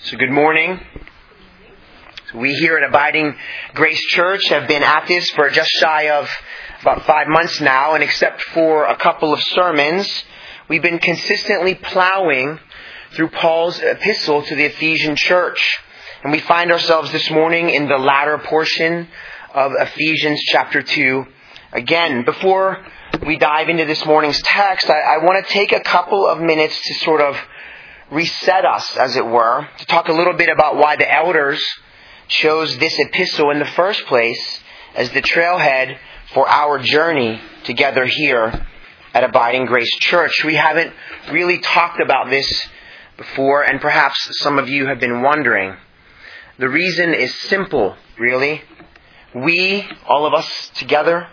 So good morning. We here at Abiding Grace Church have been at this for just shy of about 5 months now, and except for a couple of sermons, we've been consistently plowing through Paul's epistle to the Ephesian church. And we find ourselves this morning in the latter portion of Ephesians chapter 2. Again, before we dive into this morning's text, I want to take a couple of minutes to sort of reset us, as it were, to talk a little bit about why the elders chose this epistle in the first place as the trailhead for our journey together here at Abiding Grace Church. We haven't really talked about this before, and perhaps some of you have been wondering. The reason is simple, really. We, all of us together,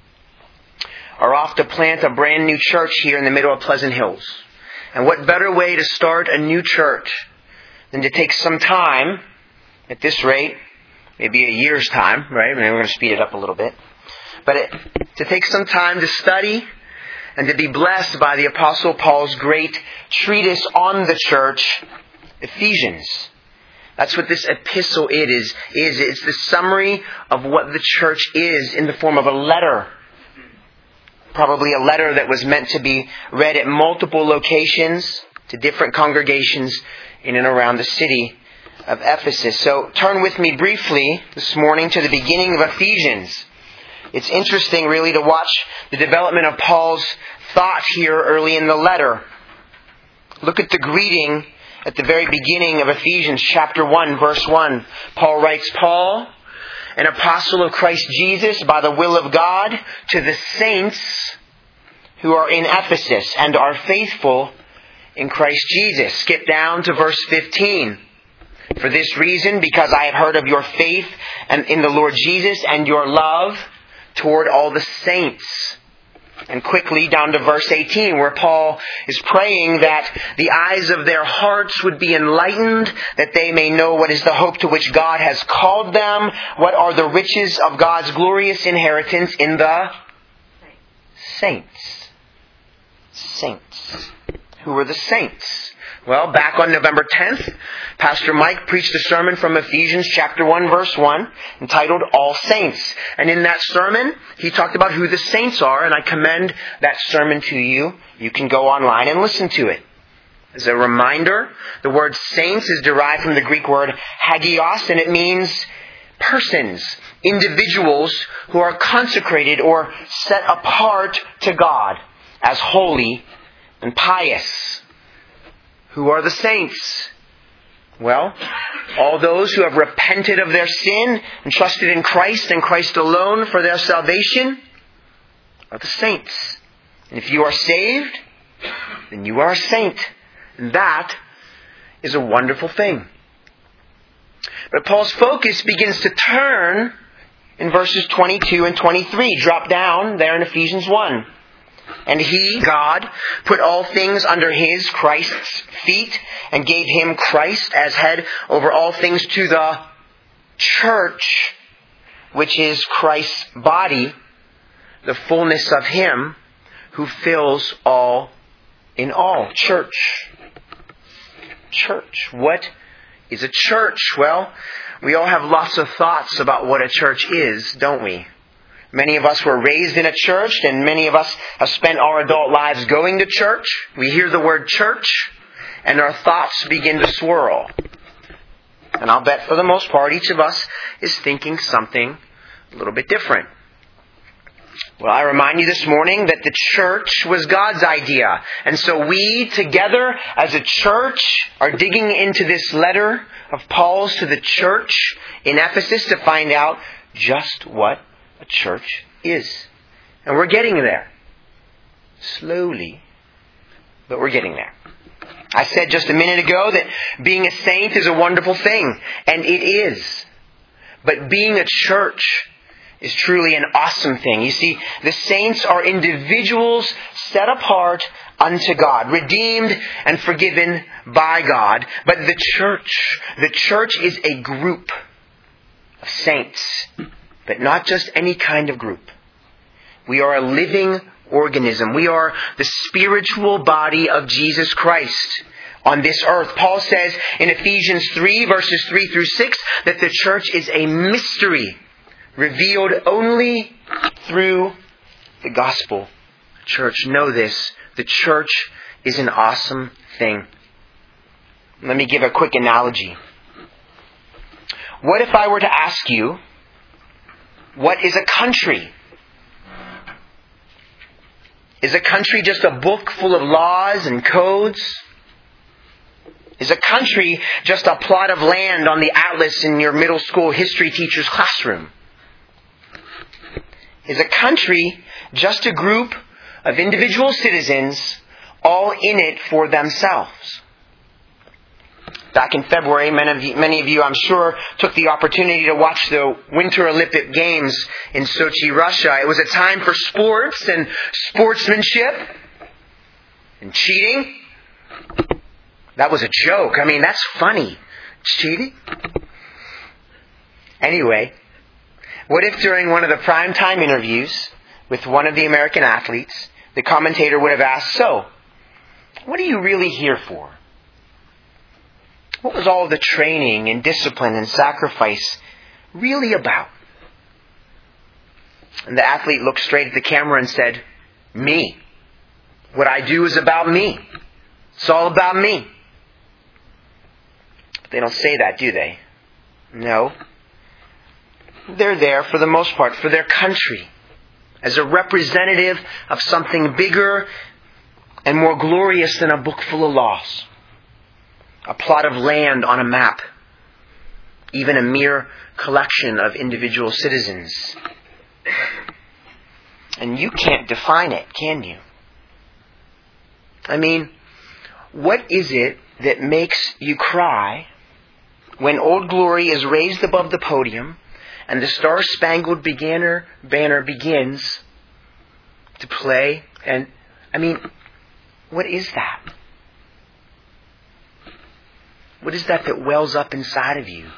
are off to plant a brand new church here in the middle of Pleasant Hills. And what better way to start a new church than to take some time, at this rate, maybe a year's time, right? I mean, we're going to speed it up a little bit. But to take some time to study and to be blessed by the Apostle Paul's great treatise on the church, Ephesians. That's what this epistle is. It's the summary of what the church is in the form of a letter. Probably a letter that was meant to be read at multiple locations to different congregations in and around the city of Ephesus. So turn with me briefly this morning to the beginning of Ephesians. It's interesting really to watch the development of Paul's thought here early in the letter. Look at the greeting at the very beginning of Ephesians chapter 1, verse 1. Paul writes, Paul, an apostle of Christ Jesus by the will of God, to the saints who are in Ephesus and are faithful in Christ Jesus. Skip down to verse 15. For this reason, because I have heard of your faith and in the Lord Jesus and your love toward all the saints. And quickly down to verse 18, where Paul is praying that the eyes of their hearts would be enlightened, that they may know what is the hope to which God has called them, what are the riches of God's glorious inheritance in the saints. Saints. Who are the saints? Well, back on November 10th, Pastor Mike preached a sermon from Ephesians chapter 1, verse 1, entitled All Saints. And in that sermon, he talked about who the saints are, and I commend that sermon to you. You can go online and listen to it. As a reminder, the word saints is derived from the Greek word hagios, and it means persons, individuals who are consecrated or set apart to God as holy and pious. Who are the saints? Well, all those who have repented of their sin and trusted in Christ and Christ alone for their salvation are the saints. And if you are saved, then you are a saint. And that is a wonderful thing. But Paul's focus begins to turn in verses 22 and 23. Drop down there in Ephesians 1. And He, God, put all things under His, Christ's feet, and gave Him, Christ, as head over all things to the church, which is Christ's body, the fullness of Him who fills all in all. Church. Church. What is a church? Well, we all have lots of thoughts about what a church is, don't we? Many of us were raised in a church, and many of us have spent our adult lives going to church. We hear the word church, and our thoughts begin to swirl. And I'll bet for the most part, each of us is thinking something a little bit different. Well, I remind you this morning that the church was God's idea. And so we together as a church are digging into this letter of Paul's to the church in Ephesus to find out just what a church is. And we're getting there. Slowly, but we're getting there. I said just a minute ago that being a saint is a wonderful thing, and it is. But being a church is truly an awesome thing. You see, the saints are individuals set apart unto God, redeemed and forgiven by God. But the church is a group of saints. But not just any kind of group. We are a living organism. We are the spiritual body of Jesus Christ. on this earth. Paul says in Ephesians 3, verses 3 through 6, that the church is a mystery revealed only through the gospel. Church, know this. The church is an awesome thing. Let me give a quick analogy. What if I were to ask you, what is a country? Is a country just a book full of laws and codes? Is a country just a plot of land on the atlas in your middle school history teacher's classroom? Is a country just a group of individual citizens all in it for themselves? Back in February, many of you, I'm sure, took the opportunity to watch the Winter Olympic Games in Sochi, Russia. It was a time for sports and sportsmanship and cheating. That was a joke. I mean, that's funny. Cheating? Anyway, what if during one of the primetime interviews with one of the American athletes, the commentator would have asked, "So, what are you really here for? What was all the training and discipline and sacrifice really about?" And the athlete looked straight at the camera and said, "Me. What I do is about me. It's all about me." But they don't say that, do they? No. They're there, for the most part, for their country, as a representative of something bigger and more glorious than a book full of laws. A plot of land on a map. Even a mere collection of individual citizens. And you can't define it, can you? I mean, what is it that makes you cry when Old Glory is raised above the podium and the Star-Spangled Banner begins to play? And, I mean, what is that? What is that wells up inside of you?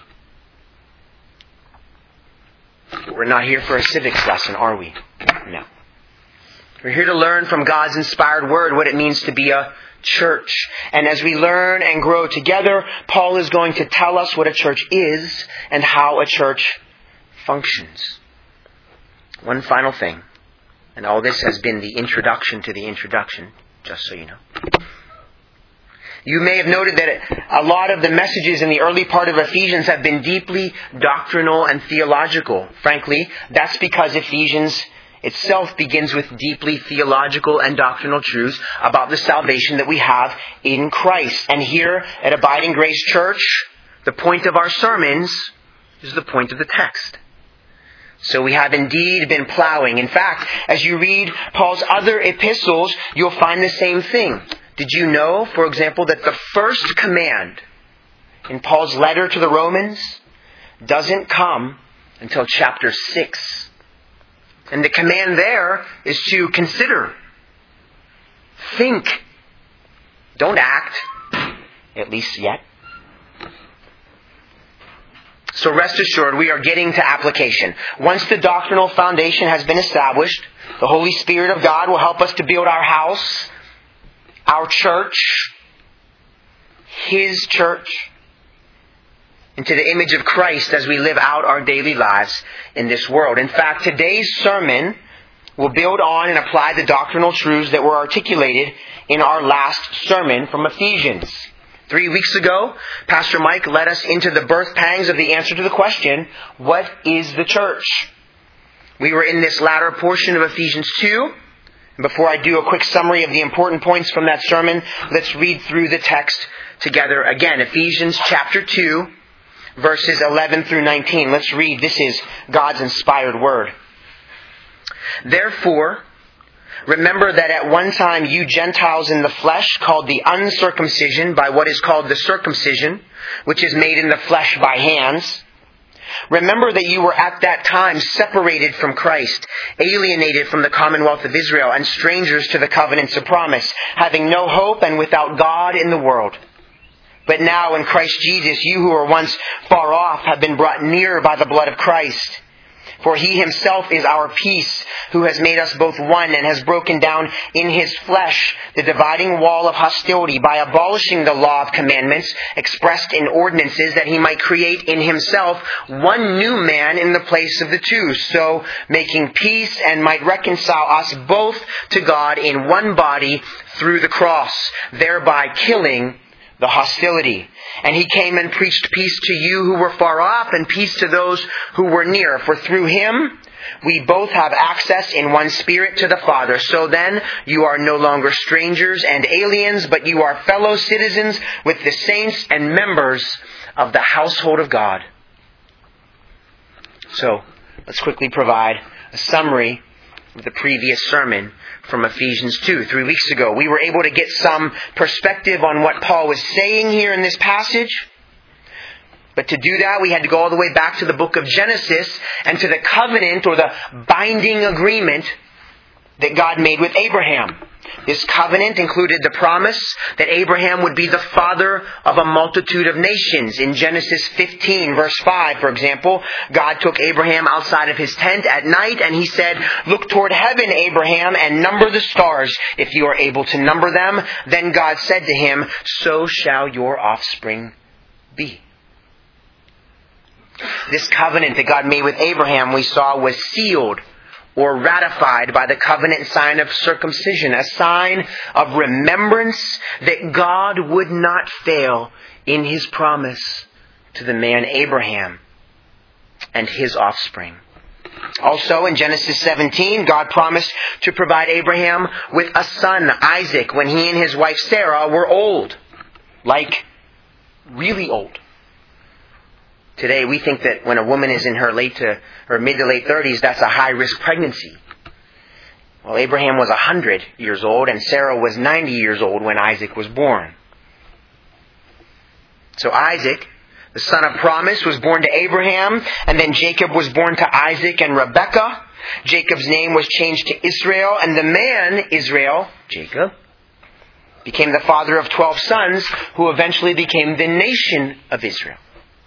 We're not here for a civics lesson, are we? No. We're here to learn from God's inspired word what it means to be a church. And as we learn and grow together, Paul is going to tell us what a church is and how a church functions. One final thing, and all this has been the introduction to the introduction, just so you know. You may have noted that a lot of the messages in the early part of Ephesians have been deeply doctrinal and theological. Frankly, that's because Ephesians itself begins with deeply theological and doctrinal truths about the salvation that we have in Christ. And here at Abiding Grace Church, the point of our sermons is the point of the text. So we have indeed been plowing. In fact, as you read Paul's other epistles, you'll find the same thing. Did you know, for example, that the first command in Paul's letter to the Romans doesn't come until chapter 6? And the command there is to consider. Think. Don't act. At least yet. So rest assured, we are getting to application. Once the doctrinal foundation has been established, the Holy Spirit of God will help us to build our house, our church, His church, into the image of Christ as we live out our daily lives in this world. In fact, today's sermon will build on and apply the doctrinal truths that were articulated in our last sermon from Ephesians. 3 weeks ago, Pastor Mike led us into the birth pangs of the answer to the question, what is the church? We were in this latter portion of Ephesians 2. Before I do a quick summary of the important points from that sermon, let's read through the text together again. Ephesians chapter 2, verses 11 through 19. Let's read. This is God's inspired word. Therefore, remember that at one time you Gentiles in the flesh, called the uncircumcision by what is called the circumcision, which is made in the flesh by hands. Remember that you were at that time separated from Christ, alienated from the commonwealth of Israel, and strangers to the covenants of promise, having no hope and without God in the world. But now in Christ Jesus, you who were once far off have been brought near by the blood of Christ. For he himself is our peace, who has made us both one and has broken down in his flesh the dividing wall of hostility by abolishing the law of commandments expressed in ordinances, that he might create in himself one new man in the place of the two, so making peace, and might reconcile us both to God in one body through the cross, thereby killing the hostility. And he came and preached peace to you who were far off, and peace to those who were near. For through him we both have access in one Spirit to the Father. So then you are no longer strangers and aliens, but you are fellow citizens with the saints and members of the household of God. So let's quickly provide a summary of the previous sermon from Ephesians 2. 3 weeks ago, we were able to get some perspective on what Paul was saying here in this passage. But to do that, we had to go all the way back to the book of Genesis and to the covenant or the binding agreement that God made with Abraham. This covenant included the promise that Abraham would be the father of a multitude of nations. In Genesis 15, verse 5, for example, God took Abraham outside of his tent at night and he said, "Look toward heaven, Abraham, and number the stars, if you are able to number them." Then God said to him, "So shall your offspring be." This covenant that God made with Abraham, we saw, was sealed or ratified by the covenant sign of circumcision, a sign of remembrance that God would not fail in his promise to the man Abraham and his offspring. Also in Genesis 17, God promised to provide Abraham with a son, Isaac, when he and his wife Sarah were old. Like, really old. Today, we think that when a woman is in her mid to late 30s, that's a high-risk pregnancy. Well, Abraham was 100 years old, and Sarah was 90 years old when Isaac was born. So Isaac, the son of promise, was born to Abraham, and then Jacob was born to Isaac and Rebekah. Jacob's name was changed to Israel, and the man, Israel, Jacob, became the father of 12 sons, who eventually became the nation of Israel.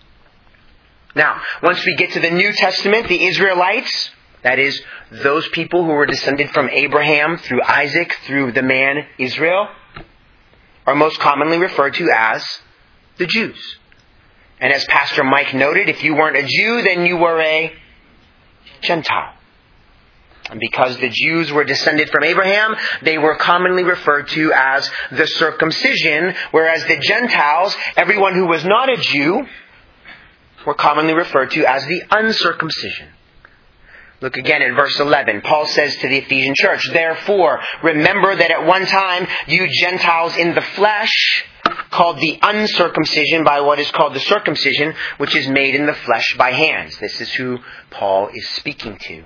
Now, once we get to the New Testament, the Israelites, that is, those people who were descended from Abraham through Isaac, through the man Israel, are most commonly referred to as the Jews. And as Pastor Mike noted, if you weren't a Jew, then you were a Gentile. And because the Jews were descended from Abraham, they were commonly referred to as the circumcision, whereas the Gentiles, everyone who was not a Jew, were commonly referred to as the uncircumcision. Look again in verse 11. Paul says to the Ephesian church, "Therefore, remember that at one time you Gentiles in the flesh, called the uncircumcision by what is called the circumcision, which is made in the flesh by hands." This is who Paul is speaking to.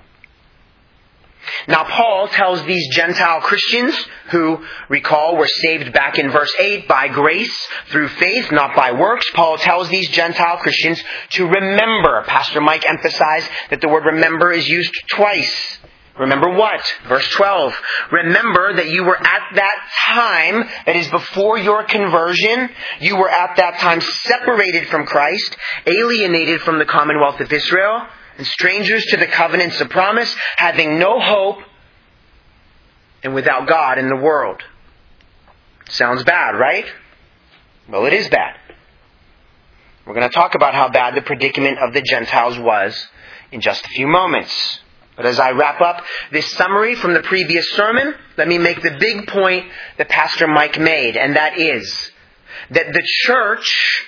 Now Paul tells these Gentile Christians, who, recall, were saved back in verse 8 by grace through faith, not by works. Paul tells these Gentile Christians to remember. Pastor Mike emphasized that the word remember is used twice. Remember what? Verse 12. Remember that you were at that time, that is before your conversion, you were at that time separated from Christ, alienated from the commonwealth of Israel, and strangers to the covenants of promise, having no hope and without God in the world. Sounds bad, right? Well, it is bad. We're going to talk about how bad the predicament of the Gentiles was in just a few moments. But as I wrap up this summary from the previous sermon, let me make the big point that Pastor Mike made, and that is that the church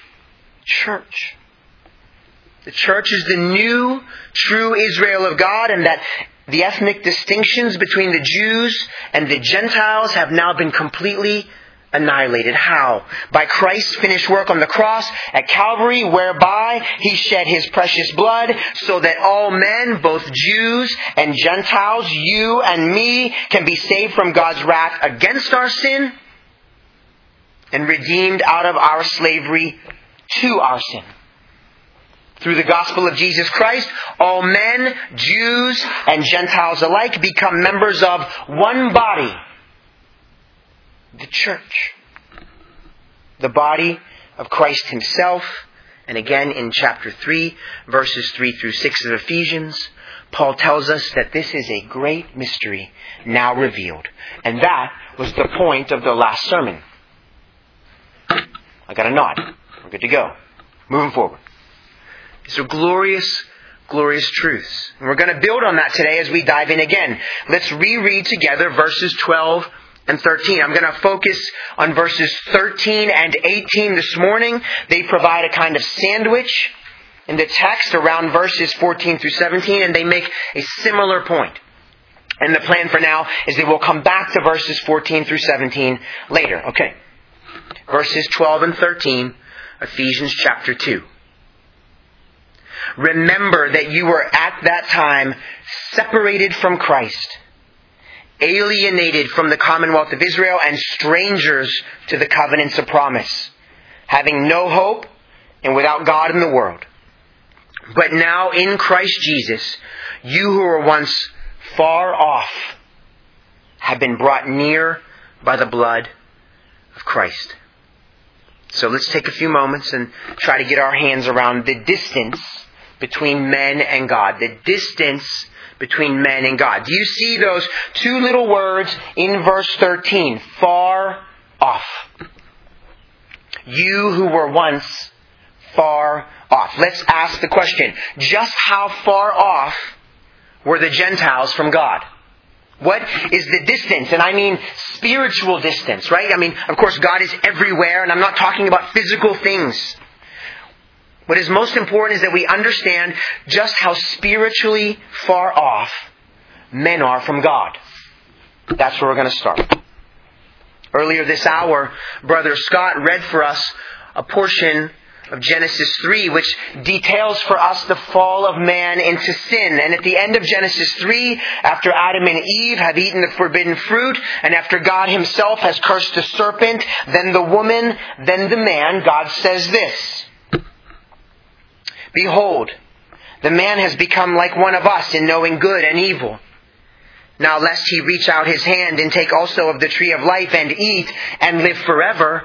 is the new, true Israel of God, and that the ethnic distinctions between the Jews and the Gentiles have now been completely annihilated. How? By Christ's finished work on the cross at Calvary, whereby He shed His precious blood so that all men, both Jews and Gentiles, you and me, can be saved from God's wrath against our sin and redeemed out of our slavery to our sin. Through the gospel of Jesus Christ, all men, Jews and Gentiles alike, become members of one body, the church. The body of Christ Himself. And again in chapter 3, verses 3 through 6 of Ephesians, Paul tells us that this is a great mystery now revealed. And that was the point of the last sermon. I got a nod. We're good to go. Moving forward. These are glorious, glorious truths. And we're going to build on that today as we dive in again. Let's reread together verses 12 and 13. I'm going to focus on verses 13 and 18 this morning. They provide a kind of sandwich in the text around verses 14 through 17, and they make a similar point. And the plan for now is that we'll come back to verses 14 through 17 later. Okay. Verses 12 and 13, Ephesians chapter 2. Remember that you were at that time separated from Christ, alienated from the commonwealth of Israel, and strangers to the covenants of promise, having no hope and without God in the world. But now in Christ Jesus, you who were once far off have been brought near by the blood of Christ. So let's take a few moments and try to get our hands around the distance between men and God. The distance between men and God. Do you see those two little words in verse 13? Far off. You who were once far off. Let's ask the question. Just how far off were the Gentiles from God? What is the distance? And I mean spiritual distance, right? I mean, of course, God is everywhere, and I'm not talking about physical things. What is most important is that we understand just how spiritually far off men are from God. That's where we're going to start. Earlier this hour, Brother Scott read for us a portion of Genesis 3, which details for us the fall of man into sin. And at the end of Genesis 3, after Adam and Eve have eaten the forbidden fruit, and after God Himself has cursed the serpent, then the woman, then the man, God says this: Behold, the man has become like one of us in knowing good and evil. Now lest he reach out his hand and take also of the tree of life and eat and live forever.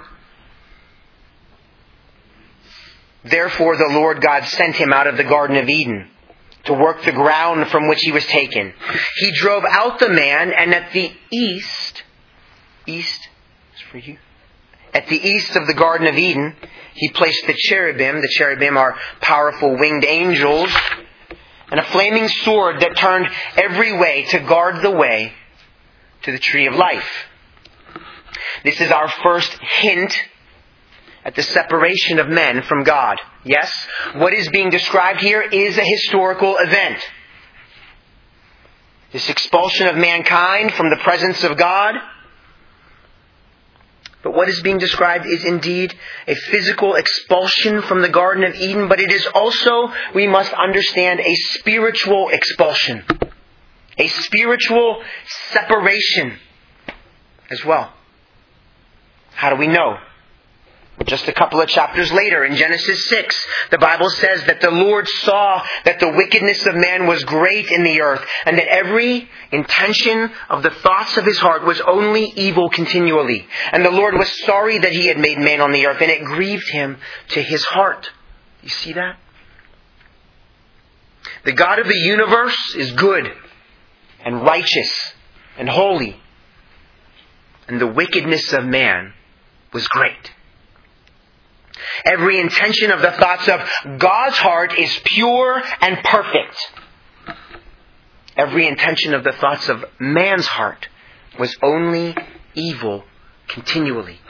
Therefore the Lord God sent him out of the Garden of Eden to work the ground from which he was taken. He drove out the man, and at the east is for you. At the east of the Garden of Eden, He placed the cherubim. The cherubim are powerful winged angels, and a flaming sword that turned every way to guard the way to the tree of life. This is our first hint at the separation of men from God. Yes, what is being described here is a historical event. This expulsion of mankind from the presence of God. But what is being described is indeed a physical expulsion from the Garden of Eden, but it is also, we must understand, a spiritual expulsion. A spiritual separation as well. How do we know? Just a couple of chapters later, in Genesis 6, the Bible says that the Lord saw that the wickedness of man was great in the earth, and that every intention of the thoughts of his heart was only evil continually. And the Lord was sorry that He had made man on the earth, and it grieved Him to His heart. You see that? The God of the universe is good and righteous and holy, and the wickedness of man was great. Every intention of the thoughts of God's heart is pure and perfect. Every intention of the thoughts of man's heart was only evil continually.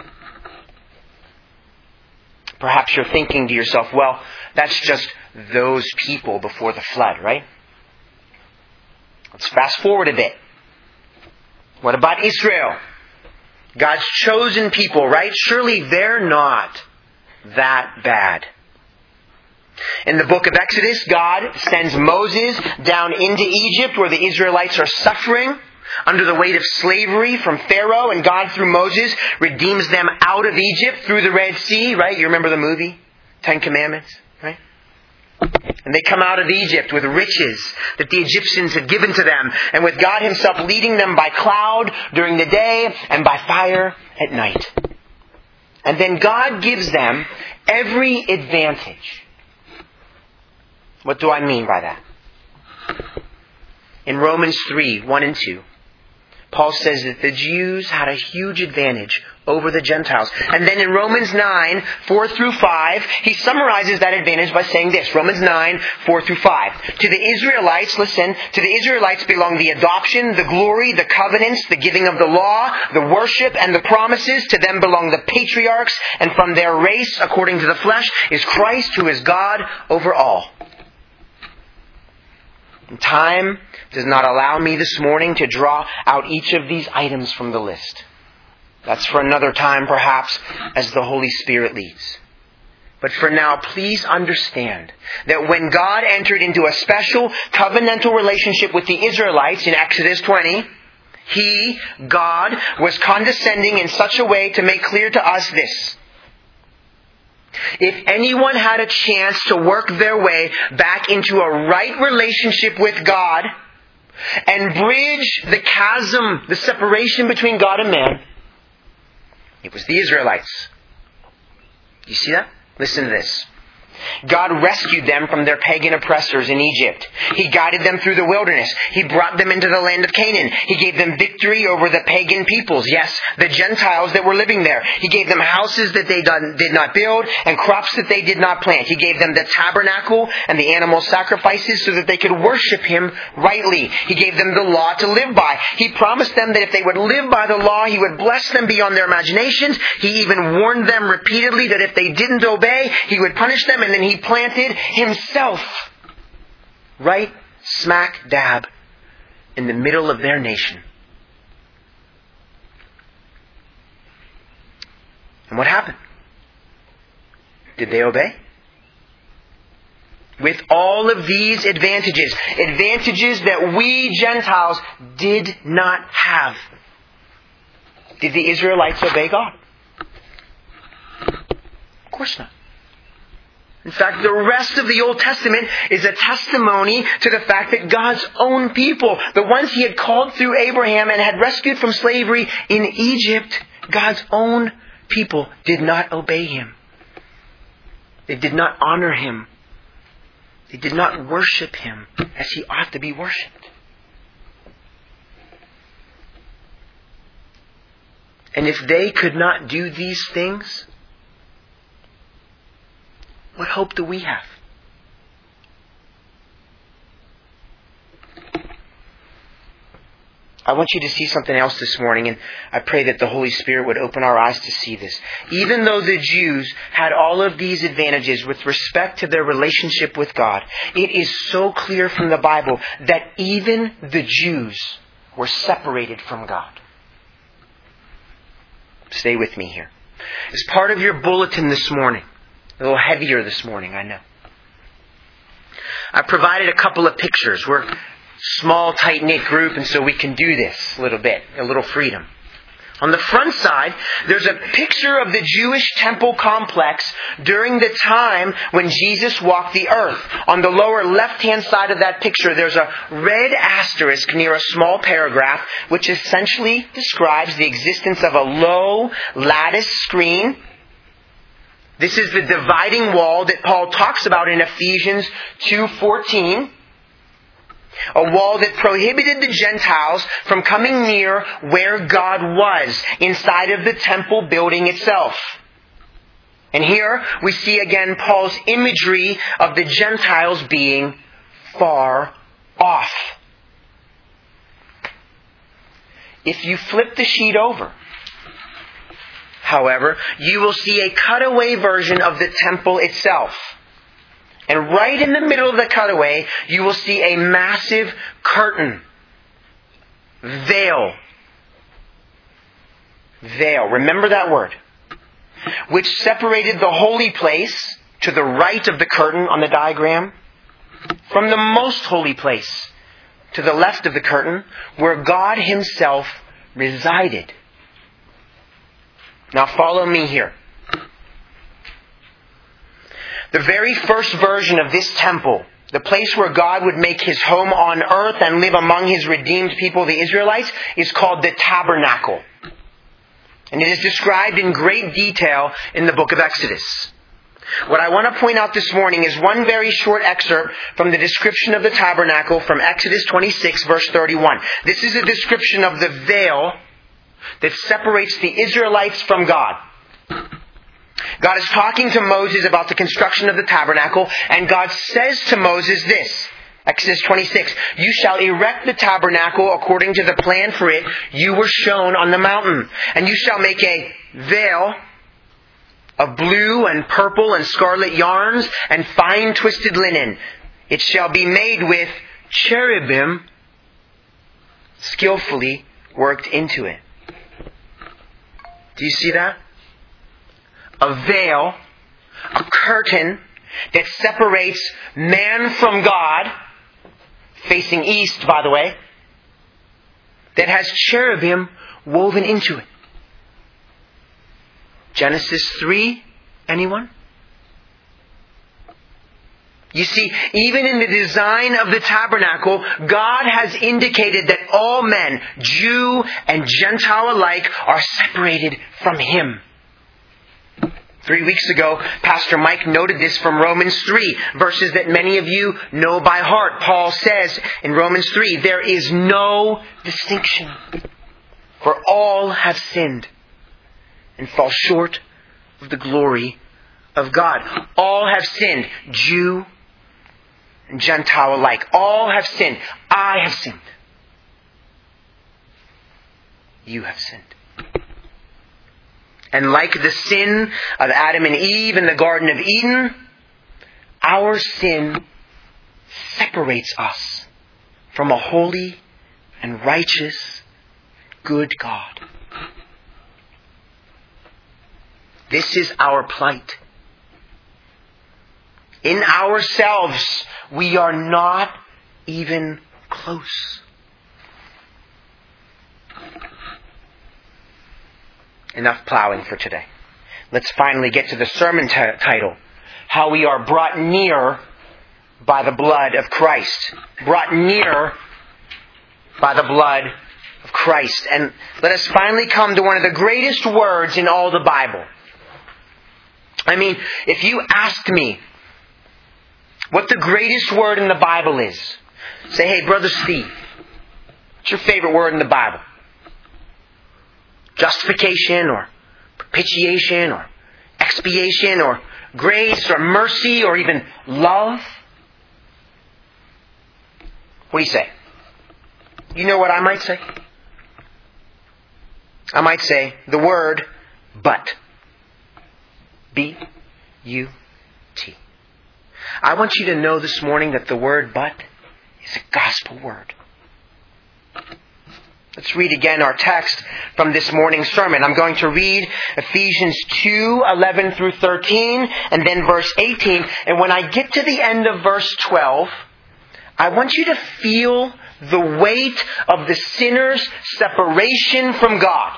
Perhaps you're thinking to yourself, well, that's just those people before the flood, right? Let's fast forward a bit. What about Israel? God's chosen people, right? Surely they're not that bad. In the book of Exodus, God sends Moses down into Egypt where the Israelites are suffering under the weight of slavery from Pharaoh, and God through Moses redeems them out of Egypt through the Red Sea, right? You remember the movie? 10 Commandments, right? And they come out of Egypt with riches that the Egyptians had given to them, and with God Himself leading them by cloud during the day and by fire at night. And then God gives them every advantage. What do I mean by that? In Romans 3, 1 and 2, Paul says that the Jews had a huge advantage over the Gentiles. And then in Romans 9, 4 through 5, he summarizes that advantage by saying this. Romans 9, 4 through 5. To the Israelites, listen, to the Israelites belong the adoption, the glory, the covenants, the giving of the law, the worship, and the promises. To them belong the patriarchs, and from their race, according to the flesh, is Christ, who is God over all. And time does not allow me this morning to draw out each of these items from the list. That's for another time, perhaps, as the Holy Spirit leads. But for now, please understand that when God entered into a special covenantal relationship with the Israelites in Exodus 20, He, God, was condescending in such a way to make clear to us this. If anyone had a chance to work their way back into a right relationship with God and bridge the chasm, the separation between God and man, it was the Israelites. You see that? Listen to this. God rescued them from their pagan oppressors in Egypt. He guided them through the wilderness. He brought them into the land of Canaan. He gave them victory over the pagan peoples. Yes, the Gentiles that were living there. He gave them houses that they did not build and crops that they did not plant. He gave them the tabernacle and the animal sacrifices so that they could worship Him rightly. He gave them the law to live by. He promised them that if they would live by the law, He would bless them beyond their imaginations. He even warned them repeatedly that if they didn't obey, He would punish them. And then He planted Himself right smack dab in the middle of their nation. And what happened? Did they obey? With all of these advantages that we Gentiles did not have, did the Israelites obey God? Of course not. In fact, the rest of the Old Testament is a testimony to the fact that God's own people, the ones He had called through Abraham and had rescued from slavery in Egypt, God's own people did not obey Him. They did not honor Him. They did not worship Him as He ought to be worshipped. And if they could not do these things, what hope do we have? I want you to see something else this morning, and I pray that the Holy Spirit would open our eyes to see this. Even though the Jews had all of these advantages with respect to their relationship with God, it is so clear from the Bible that even the Jews were separated from God. Stay with me here. As part of your bulletin this morning, a little heavier this morning, I know, I provided a couple of pictures. We're a small, tight-knit group, and so we can do this a little bit, a little freedom. On the front side, there's a picture of the Jewish temple complex during the time when Jesus walked the earth. On the lower left-hand side of that picture, there's a red asterisk near a small paragraph, which essentially describes the existence of a low lattice screen. This is the dividing wall that Paul talks about in Ephesians 2:14. A wall that prohibited the Gentiles from coming near where God was, inside of the temple building itself. And here we see again Paul's imagery of the Gentiles being far off. If you flip the sheet over, however, you will see a cutaway version of the temple itself. And right in the middle of the cutaway, you will see a massive curtain. Veil. Veil. Remember that word. Which separated the holy place to the right of the curtain on the diagram from the most holy place to the left of the curtain where God Himself resided. Now follow me here. The very first version of this temple, the place where God would make His home on earth and live among His redeemed people, the Israelites, is called the tabernacle. And it is described in great detail in the book of Exodus. What I want to point out this morning is one very short excerpt from the description of the tabernacle from Exodus 26, verse 31. This is a description of the veil that separates the Israelites from God. God is talking to Moses about the construction of the tabernacle, and God says to Moses this, Exodus 26, "You shall erect the tabernacle according to the plan for it you were shown on the mountain. And you shall make a veil of blue and purple and scarlet yarns and fine twisted linen. It shall be made with cherubim skillfully worked into it." Do you see that? A veil, a curtain that separates man from God, facing east, by the way, that has cherubim woven into it. Genesis 3, anyone? You see, even in the design of the tabernacle, God has indicated that all men, Jew and Gentile alike, are separated from Him. 3 weeks ago, Pastor Mike noted this from Romans 3, verses that many of you know by heart. Paul says in Romans 3, "There is no distinction, for all have sinned and fall short of the glory of God." All have sinned, Jew and Gentile alike. All have sinned. I have sinned. You have sinned. And like the sin of Adam and Eve in the Garden of Eden, our sin separates us from a holy and righteous, good God. This is our plight. In ourselves, we are not even close. Enough plowing for today. Let's finally get to the sermon title. How we are brought near by the blood of Christ. Brought near by the blood of Christ. And let us finally come to one of the greatest words in all the Bible. I mean, if you asked me what the greatest word in the Bible is, say, "Hey, Brother Steve, what's your favorite word in the Bible?" Justification or propitiation or expiation or grace or mercy or even love? What do you say? You know what I might say? I might say the word but. B-U-T. I want you to know this morning that the word but is a gospel word. Let's read again our text from this morning's sermon. I'm going to read Ephesians 2, 11 through 13, and then verse 18. And when I get to the end of verse 12, I want you to feel the weight of the sinner's separation from God.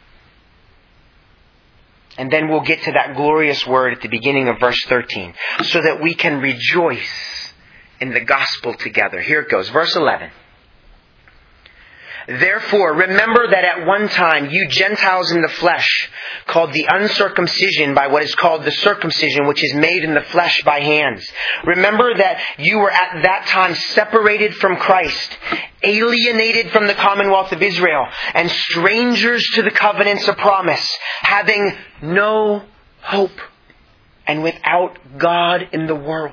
And then we'll get to that glorious word at the beginning of verse 13, so that we can rejoice in the gospel together. Here it goes, verse 11. "Therefore, remember that at one time you Gentiles in the flesh, called the uncircumcision by what is called the circumcision, which is made in the flesh by hands. Remember that you were at that time separated from Christ, alienated from the commonwealth of Israel, and strangers to the covenants of promise, having no hope and without God in the world.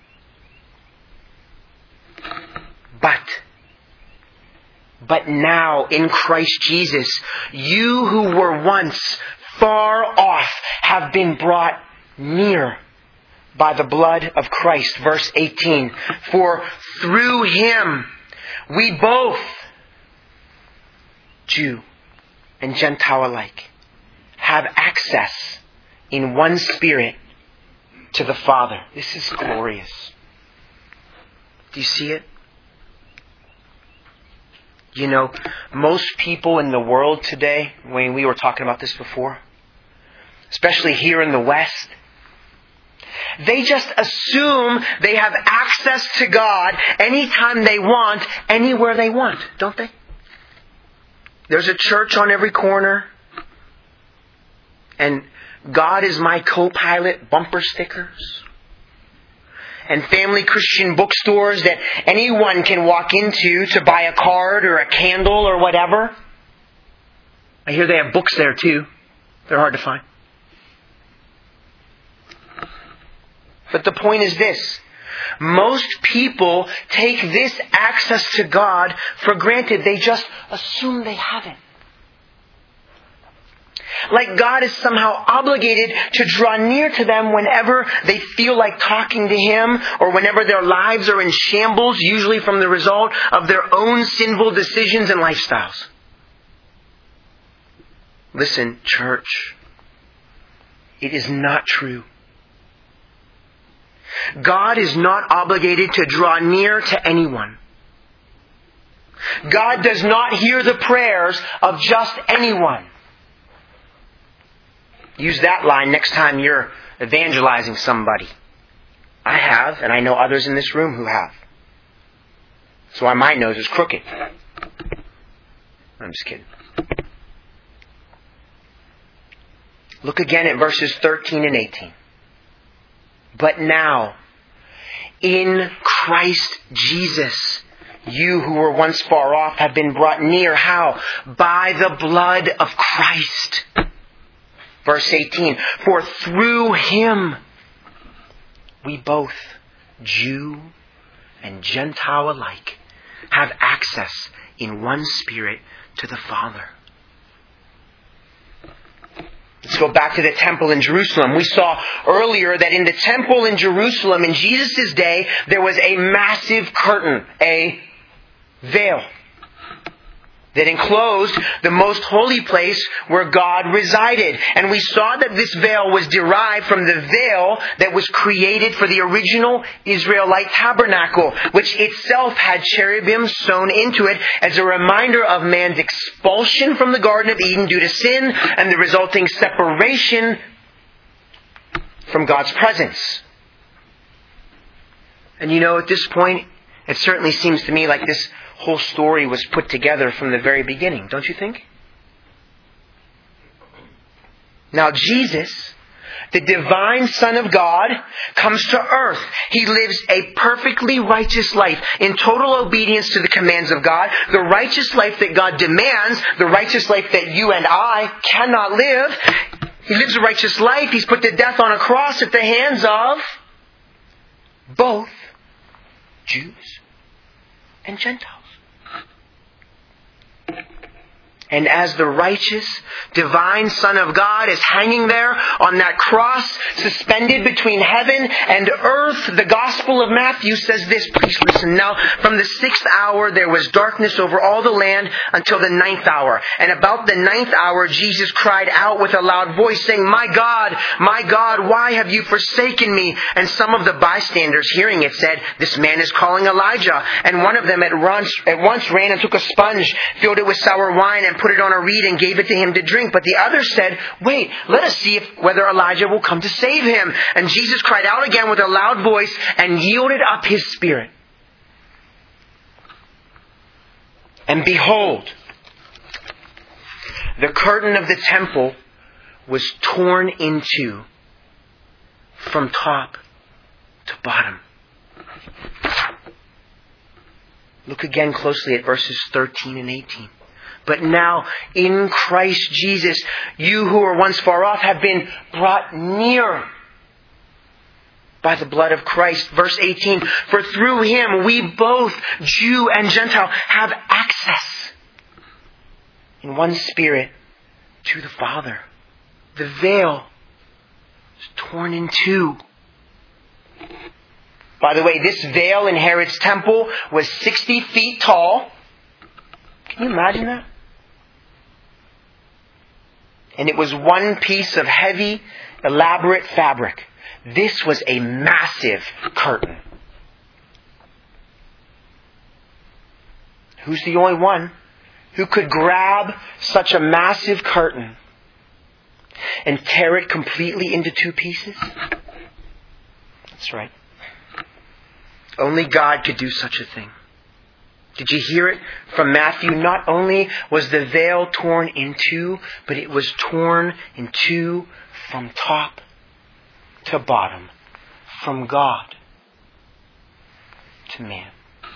But now in Christ Jesus, you who were once far off have been brought near by the blood of Christ." Verse 18. "For through Him we both, Jew and Gentile alike, have access in one Spirit to the Father." This is glorious. Do you see it? You know, most people in the world today, when we were talking about this before, especially here in the West, they just assume they have access to God anytime they want, anywhere they want, don't they? There's a church on every corner, and God is my co-pilot bumper stickers and family Christian bookstores that anyone can walk into to buy a card or a candle or whatever. I hear they have books there too. They're hard to find. But the point is this. Most people take this access to God for granted. They just assume they have it. Like God is somehow obligated to draw near to them whenever they feel like talking to Him or whenever their lives are in shambles, usually from the result of their own sinful decisions and lifestyles. Listen, church, it is not true. God is not obligated to draw near to anyone. God does not hear the prayers of just anyone. Use that line next time you're evangelizing somebody. I have, and I know others in this room who have. That's why my nose is crooked. I'm just kidding. Look again at verses 13 and 18. But now, in Christ Jesus, you who were once far off have been brought near. How? By the blood of Christ. Verse 18. For through Him, we both, Jew and Gentile alike, have access in one Spirit to the Father. Let's go back to the temple in Jerusalem. We saw earlier that in the temple in Jerusalem in Jesus' day, there was a massive curtain, a veil, that enclosed the most holy place where God resided. And we saw that this veil was derived from the veil that was created for the original Israelite tabernacle, which itself had cherubim sewn into it as a reminder of man's expulsion from the Garden of Eden due to sin and the resulting separation from God's presence. And at this point, it certainly seems to me like this whole story was put together from the very beginning, don't you think? Now Jesus, the divine Son of God, comes to earth. He lives a perfectly righteous life in total obedience to the commands of God, the righteous life that God demands, the righteous life that you and I cannot live. He lives a righteous life. He's put to death on a cross at the hands of both Jews and Gentiles. And as the righteous, divine Son of God is hanging there on that cross, suspended between heaven and earth, the Gospel of Matthew says this. Please listen. Now, from the 6th hour there was darkness over all the land until the 9th hour. And about the 9th hour, Jesus cried out with a loud voice, saying, my God, why have you forsaken me? And some of the bystanders, hearing it, said, this man is calling Elijah. And one of them at once ran and took a sponge, filled it with sour wine, and put it on a reed and gave it to him to drink. But the other said, wait, let us see whether Elijah will come to save him. And Jesus cried out again with a loud voice and yielded up His spirit. And behold, the curtain of the temple was torn in two from top to bottom. Look again closely at verses 13 and 18. But now, in Christ Jesus, you who were once far off have been brought near by the blood of Christ. Verse 18, for through Him we both, Jew and Gentile, have access in one Spirit to the Father. The veil is torn in two. By the way, this veil in Herod's temple was 60 feet tall. Can you imagine that? And it was one piece of heavy, elaborate fabric. This was a massive curtain. Who's the only one who could grab such a massive curtain and tear it completely into two pieces? That's right. Only God could do such a thing. Did you hear it from Matthew? Not only was the veil torn in two, but it was torn in two from top to bottom, from God to man.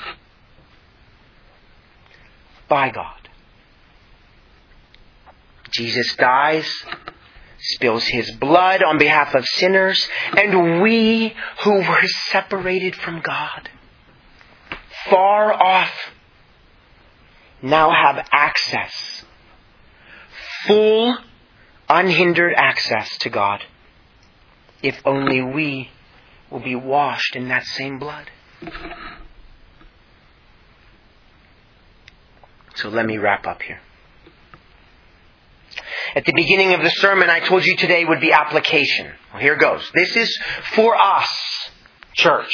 By God. Jesus dies, spills His blood on behalf of sinners, and we who were separated from God, far off, now have access, full, unhindered access to God, if only we will be washed in that same blood. So let me wrap up here. At the beginning of the sermon, I told you today would be application. Well, here goes. This is for us, church.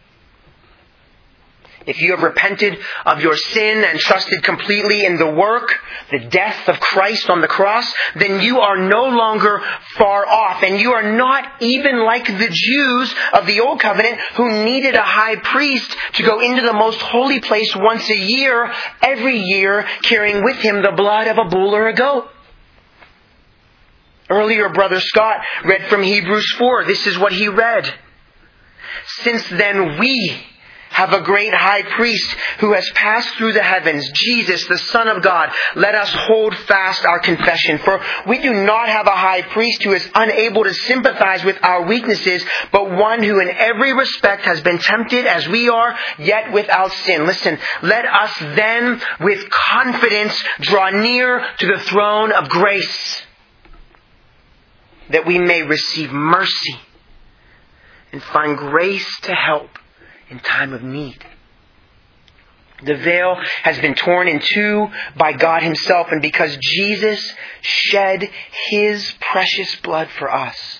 If you have repented of your sin and trusted completely in the work, the death of Christ on the cross, then you are no longer far off. And you are not even like the Jews of the Old Covenant who needed a high priest to go into the most holy place once a year, every year, carrying with him the blood of a bull or a goat. Earlier, Brother Scott read from Hebrews 4. This is what he read. Since then we have a great high priest who has passed through the heavens, Jesus, the Son of God. Let us hold fast our confession. For we do not have a high priest who is unable to sympathize with our weaknesses, but one who in every respect has been tempted as we are, yet without sin. Listen, let us then with confidence draw near to the throne of grace, that we may receive mercy and find grace to help in time of need. The veil has been torn in two by God Himself, and because Jesus shed His precious blood for us,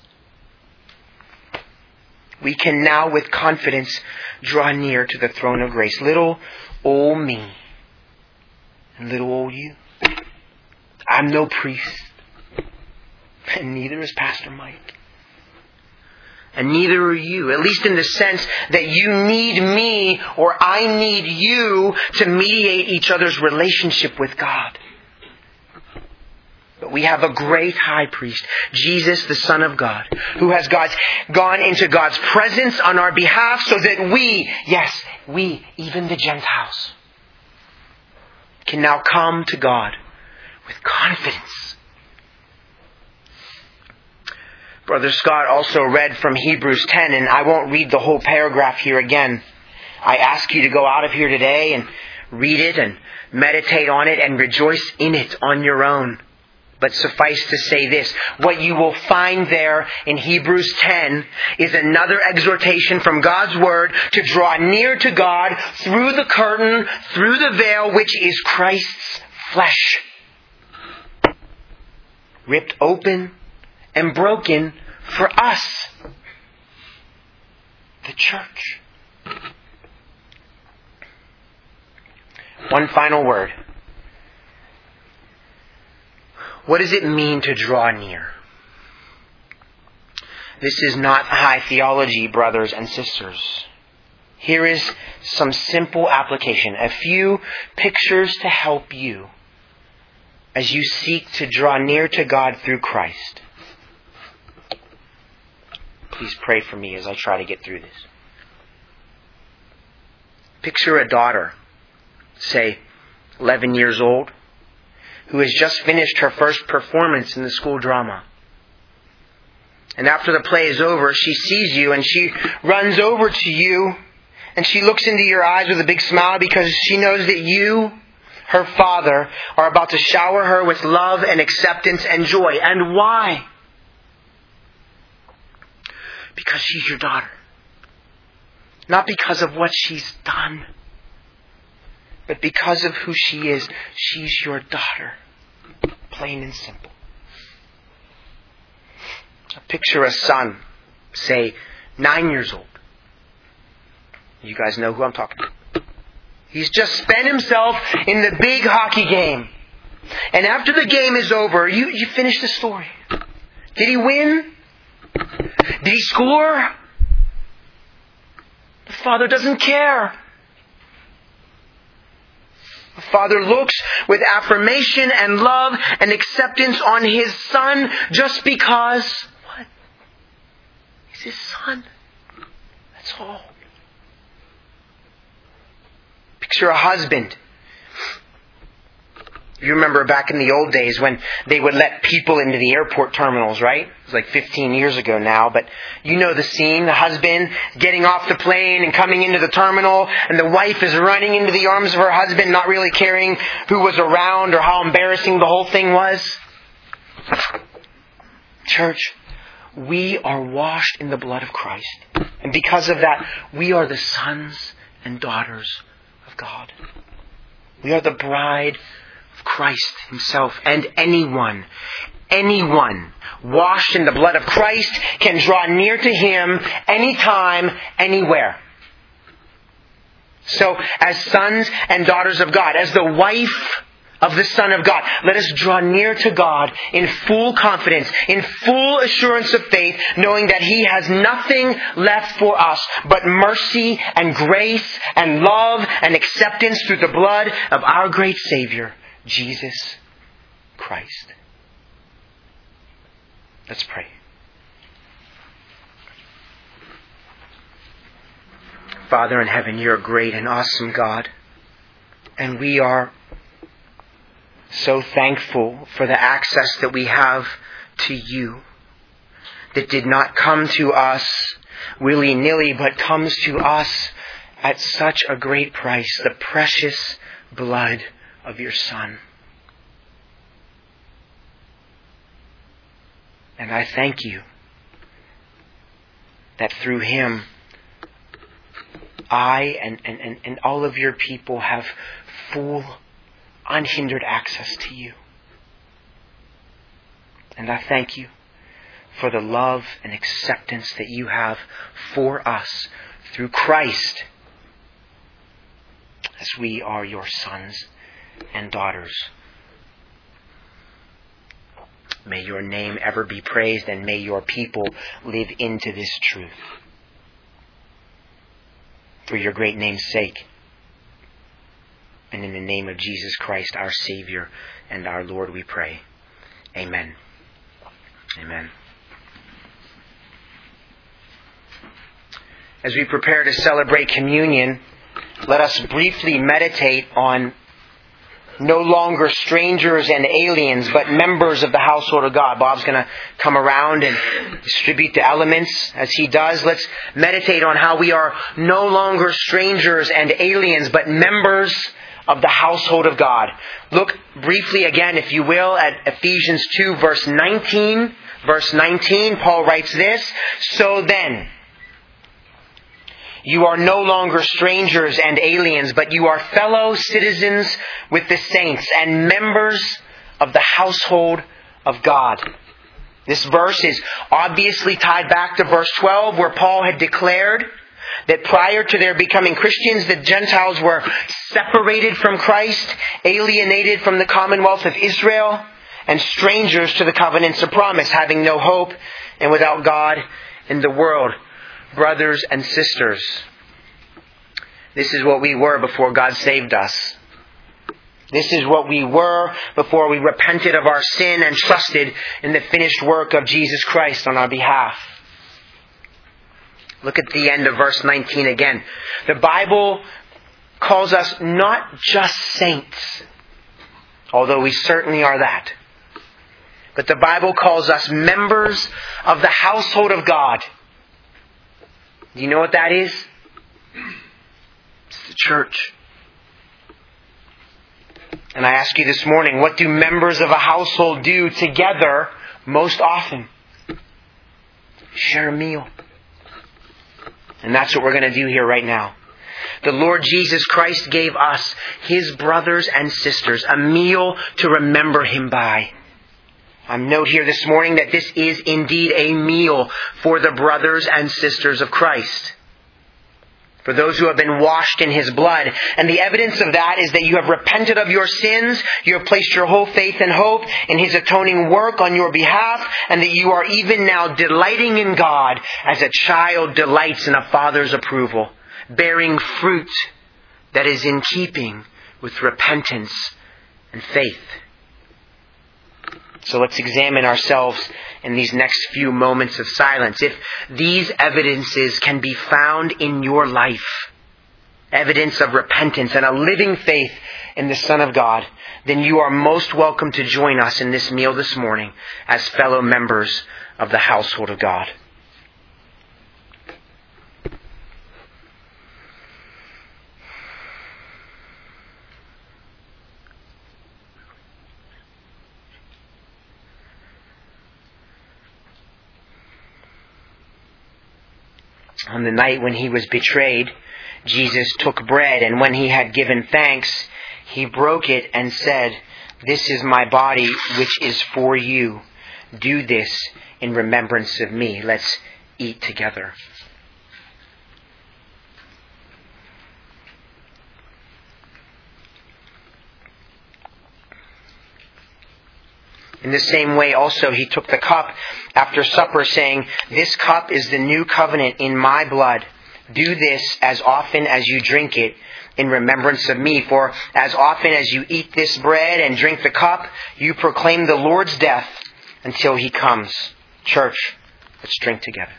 we can now with confidence draw near to the throne of grace. Little old me and little old you. I'm no priest, and neither is Pastor Mike. And neither are you, at least in the sense that you need me or I need you to mediate each other's relationship with God. But we have a great high priest, Jesus, the Son of God, who has gone into God's presence on our behalf so that we, even the Gentiles, can now come to God with confidence. Brother Scott also read from Hebrews 10, and I won't read the whole paragraph here again. I ask you to go out of here today and read it and meditate on it and rejoice in it on your own. But suffice to say this, what you will find there in Hebrews 10 is another exhortation from God's Word to draw near to God through the curtain, through the veil, which is Christ's flesh. Ripped open and broken for us, the church. One final word. What does it mean to draw near? This is not high theology, brothers and sisters. Here is some simple application, a few pictures to help you as you seek to draw near to God through Christ. Please pray for me as I try to get through this. Picture a daughter, say 11 years old, who has just finished her first performance in the school drama. And after the play is over, she sees you and she runs over to you and she looks into your eyes with a big smile because she knows that you, her father, are about to shower her with love and acceptance and joy. And why? Because she's your daughter. Not because of what she's done, but because of who she is. She's your daughter. Plain and simple. Picture a son, say 9 years old. You guys know who I'm talking about. He's just spent himself in the big hockey game. And after the game is over, you finish the story. Did he win? Did he score? The father doesn't care. The Father looks with affirmation and love and acceptance on His Son just because, what? He's His Son. That's all. Picture a husband. You remember back in the old days when they would let people into the airport terminals, right? It was like 15 years ago now, but you know the scene. The husband getting off the plane and coming into the terminal, and the wife is running into the arms of her husband, not really caring who was around or how embarrassing the whole thing was. Church, we are washed in the blood of Christ. And because of that, we are the sons and daughters of God. We are the bride of Christ Himself. And anyone washed in the blood of Christ can draw near to Him anytime, anywhere. So, as sons and daughters of God, as the wife of the Son of God, let us draw near to God in full confidence, in full assurance of faith, knowing that He has nothing left for us but mercy and grace and love and acceptance through the blood of our great Savior, Jesus Christ. Let's pray. Father in heaven, You're a great and awesome God. And we are so thankful for the access that we have to You, that did not come to us willy-nilly, but comes to us at such a great price, the precious blood of Your Son. And I thank You that through Him, I and all of Your people have full, unhindered access to You. And I thank You for the love and acceptance that You have for us through Christ, as we are Your sons and daughters. May Your name ever be praised, and may Your people live into this truth. For Your great name's sake, and in the name of Jesus Christ, our Savior and our Lord, we pray. Amen. Amen. As we prepare to celebrate communion, let us briefly meditate on no longer strangers and aliens, but members of the household of God. Bob's going to come around and distribute the elements as he does. Let's meditate on how we are no longer strangers and aliens, but members of the household of God. Look briefly again, if you will, at Ephesians 2, verse 19. Verse 19, Paul writes this: "So then, you are no longer strangers and aliens, but you are fellow citizens with the saints and members of the household of God." This verse is obviously tied back to verse 12, where Paul had declared that prior to their becoming Christians, the Gentiles were separated from Christ, alienated from the commonwealth of Israel, and strangers to the covenants of promise, having no hope and without God in the world. Brothers and sisters, this is what we were before God saved us. This is what we were before we repented of our sin and trusted in the finished work of Jesus Christ on our behalf. Look at the end of verse 19 again. The Bible calls us not just saints, although we certainly are that. But the Bible calls us members of the household of God. Do you know what that is? It's the church. And I ask you this morning, what do members of a household do together most often? Share a meal. And that's what we're going to do here right now. The Lord Jesus Christ gave us, His brothers and sisters, a meal to remember Him by. I note here this morning that this is indeed a meal for the brothers and sisters of Christ, for those who have been washed in His blood. And the evidence of that is that you have repented of your sins, you have placed your whole faith and hope in His atoning work on your behalf, and that you are even now delighting in God as a child delights in a father's approval, bearing fruit that is in keeping with repentance and faith. So let's examine ourselves in these next few moments of silence. If these evidences can be found in your life, evidence of repentance and a living faith in the Son of God, then you are most welcome to join us in this meal this morning as fellow members of the household of God. On the night when he was betrayed, Jesus took bread, and when he had given thanks, he broke it and said, "This is my body, which is for you. Do this in remembrance of me." Let's eat together. In the same way also he took the cup after supper, saying, "This cup is the new covenant in my blood. Do this as often as you drink it in remembrance of me. For as often as you eat this bread and drink the cup, you proclaim the Lord's death until he comes." Church, let's drink together.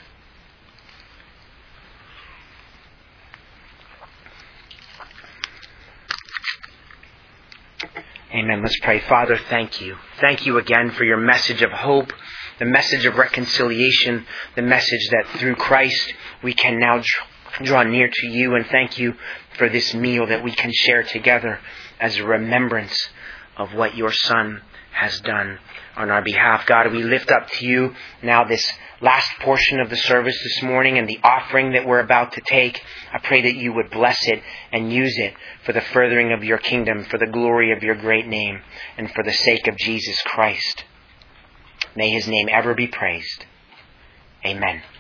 Amen. Let's pray. Father, thank you. Thank you again for your message of hope, the message of reconciliation, the message that through Christ we can now draw near to you. And thank you for this meal that we can share together as a remembrance of what your Son has done on our behalf. God, we lift up to you now this last portion of the service this morning and the offering that we're about to take. I pray that you would bless it and use it for the furthering of your kingdom, for the glory of your great name, and for the sake of Jesus Christ. May his name ever be praised. Amen.